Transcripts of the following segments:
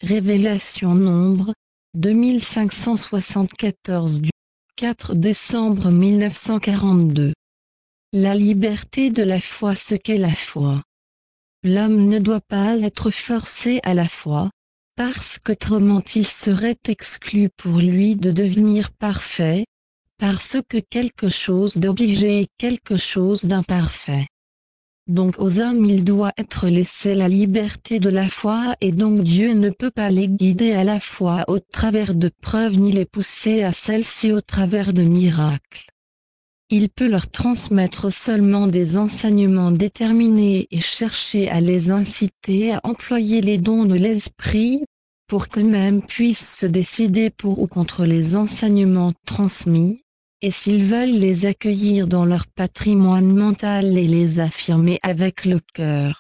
Révélation Nombre, 2574 du 4 décembre 1942. La liberté de la foi. Ce qu'est la foi. L'homme ne doit pas être forcé à la foi, parce qu'autrement il serait exclu pour lui de devenir parfait, parce que quelque chose d'obligé est quelque chose d'imparfait. Donc aux hommes il doit être laissé la liberté de la foi et donc Dieu ne peut pas les guider à la foi au travers de preuves ni les pousser à celle-ci au travers de miracles. Il peut leur transmettre seulement des enseignements déterminés et chercher à les inciter à employer les dons de l'esprit, pour qu'eux-mêmes puissent se décider pour ou contre les enseignements transmis, et s'ils veulent les accueillir dans leur patrimoine mental et les affirmer avec le cœur.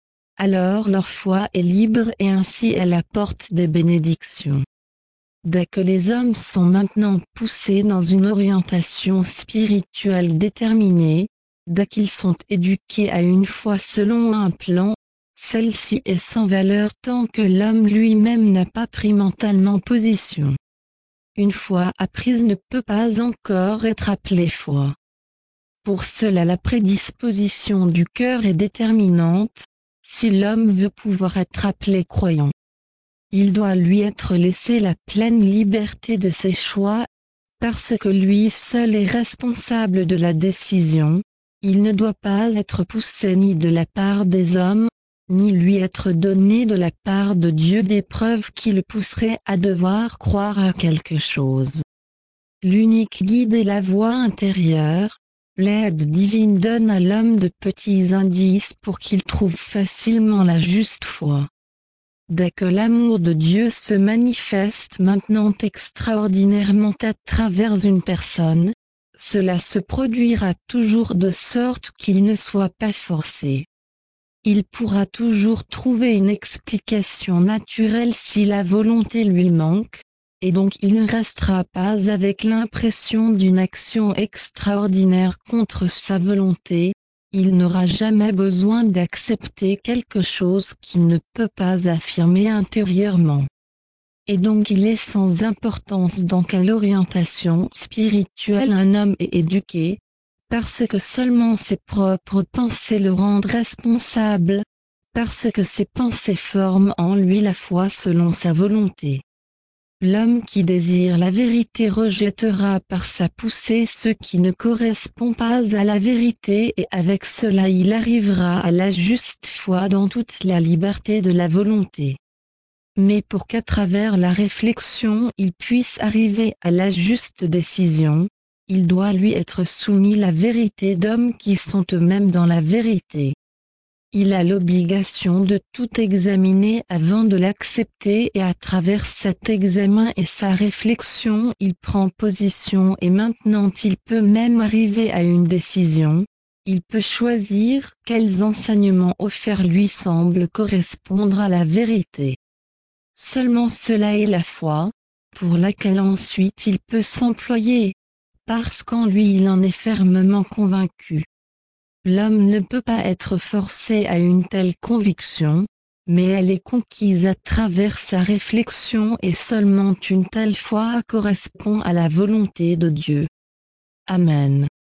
Alors leur foi est libre et ainsi elle apporte des bénédictions. Dès que les hommes sont maintenant poussés dans une orientation spirituelle déterminée, dès qu'ils sont éduqués à une foi selon un plan, celle-ci est sans valeur tant que l'homme lui-même n'a pas pris mentalement position. Une foi apprise ne peut pas encore être appelée foi. Pour cela la prédisposition du cœur est déterminante, si l'homme veut pouvoir être appelé croyant. Il doit lui être laissé la pleine liberté de ses choix, parce que lui seul est responsable de la décision, il ne doit pas être poussé ni de la part des hommes, ni lui être donné de la part de Dieu des preuves qui le pousseraient à devoir croire à quelque chose. L'unique guide est la voix intérieure, l'aide divine donne à l'homme de petits indices pour qu'il trouve facilement la juste foi. Dès que l'amour de Dieu se manifeste maintenant extraordinairement à travers une personne, cela se produira toujours de sorte qu'il ne soit pas forcé. Il pourra toujours trouver une explication naturelle si la volonté lui manque, et donc il ne restera pas avec l'impression d'une action extraordinaire contre sa volonté. Il n'aura jamais besoin d'accepter quelque chose qu'il ne peut pas affirmer intérieurement. Et donc il est sans importance dans quelle orientation spirituelle un homme est éduqué, parce que seulement ses propres pensées le rendent responsable, parce que ses pensées forment en lui la foi selon sa volonté. L'homme qui désire la vérité rejettera par sa poussée ce qui ne correspond pas à la vérité et avec cela il arrivera à la juste foi dans toute la liberté de la volonté. Mais pour qu'à travers la réflexion il puisse arriver à la juste décision, il doit lui être soumis la vérité d'hommes qui sont eux-mêmes dans la vérité. Il a l'obligation de tout examiner avant de l'accepter et à travers cet examen et sa réflexion il prend position et maintenant il peut même arriver à une décision. Il peut choisir quels enseignements offerts lui semblent correspondre à la vérité. Seulement cela est la foi, pour laquelle ensuite il peut s'employer, parce qu'en lui il en est fermement convaincu. L'homme ne peut pas être forcé à une telle conviction, mais elle est conquise à travers sa réflexion et seulement une telle foi correspond à la volonté de Dieu. Amen.